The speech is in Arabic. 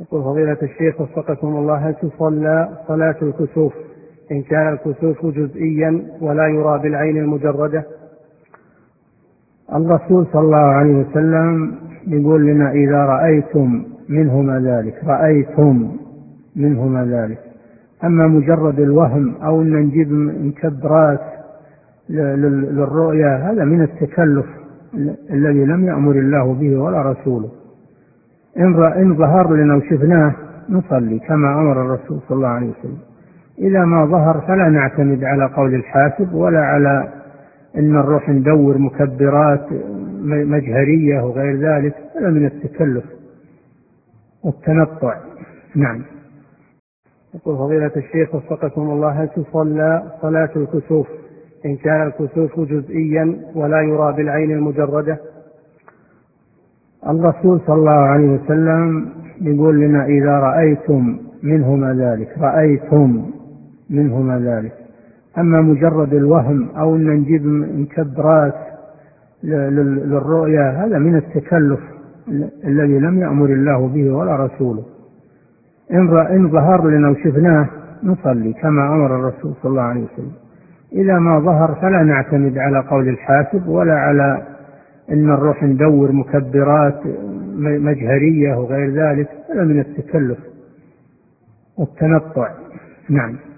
يقول فضيلة الشيخ وفقكم الله، هل تصلى صلاة الكسوف إن كان الكسوف جزئيا ولا يرى بالعين المجردة؟ الرسول صلى الله عليه وسلم يقول لنا إذا رأيتم منهما ذلك. أما مجرد الوهم أو أن نجيب مكبرات للرؤيا هذا من التكلف الذي لم يأمر الله به ولا رسوله. إن ظهر لنا وشفناه نصلي كما أمر الرسول صلى الله عليه وسلم. إذا ما ظهر فلا نعتمد على قول الحاسب ولا على أن نروح ندور مكبرات مجهرية وغير ذلك، هذا من التكلف والتنطع. نعم. يقول فضيلة الشيخ وفقكم الله، هل تصلى صلاة الكسوف إن كان الكسوف جزئيا ولا يرى بالعين المجردة؟ الرسول صلى الله عليه وسلم يقول لنا إذا رأيتم منهما ذلك. أما مجرد الوهم أو أن نجيب مكبرات للرؤيا هذا من التكلف الذي لم يأمر الله به ولا رسوله. إن ظهر لنا وشفناه نصلي كما أمر الرسول صلى الله عليه وسلم. إذا ما ظهر فلا نعتمد على قول الحاسب ولا على أن نروح ندور مكبرات مجهرية وغير ذلك، هذا من التكلف والتنطع. نعم.